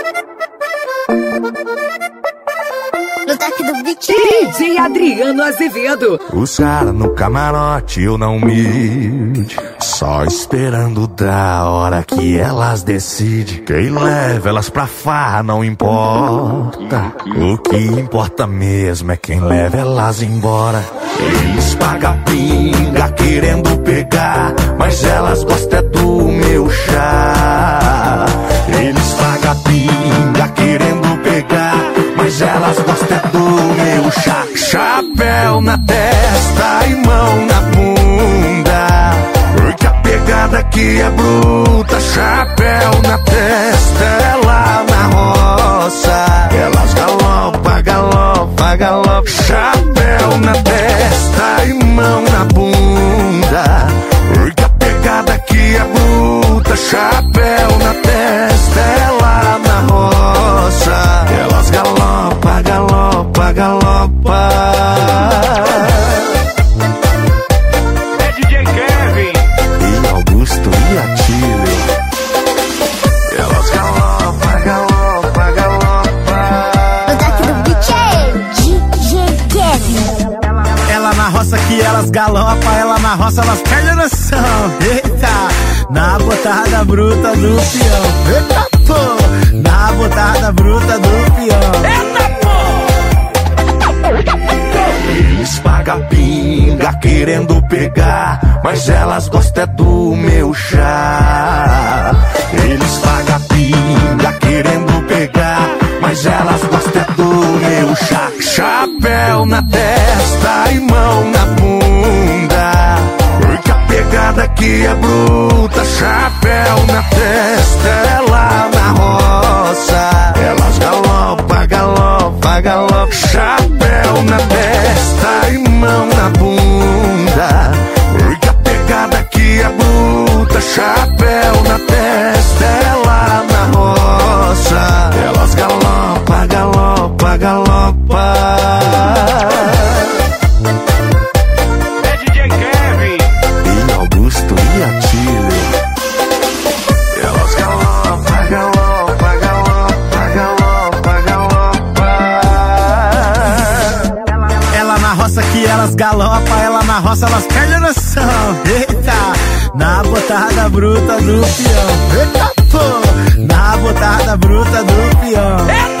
No toque do beat. DJ Adriano Azevedo. Os caras no camarote, eu não humilde, só esperando da hora que elas decidem. Quem leva elas pra farra não importa, o que importa mesmo é quem leva elas embora. Eles pagam pinga querendo pegar, mas elas gostam do meu chá. Eles pagam pinga querendo pegar, mas elas gostam do meu chá. Chapéu na testa e mão na bunda, porque a pegada aqui é bruta. Chapéu na testa, é lá na roça, elas galopa, galopa, galopa. Chapéu na testa e mão na bunda, porque a pegada aqui é bruta. Chapéu na testa, é lá na roça, elas galopa, galopa, galopa. É DJ Kevin E Augusto e Atílio, elas galopa, galopa, galopa. No toque do beat. DJ Kevin. Ela na roça que elas galopa, ela na roça elas perdem a noção. Eita, na botada bruta do peão. Eita, pô, na botada bruta do peão. Eita, pô. Eles pagam pinga querendo pegar, mas elas gostam do meu chá. Eles pagam pinga querendo pegar, mas elas gostam do meu chá. Chapéu na testa e mão na bunda, porque a pegada aqui é bruta. Chapéu na testa, é lá na roça, elas galopa, galopa, galopa. Chapéu na testa e mão na bunda, porque a pegada aqui é bruta. Chapéu na testa, é lá na roça, elas galopa, galopa, galopa. é DJ Kevin E Augusto e Atílio, elas galopa, galopa, galopa, galopa, galopa. Ela na roça que elas galopa, ela na roça elas perdem a noção. Eita, na botada bruta do peão. Eita, pô, na botada bruta do peão.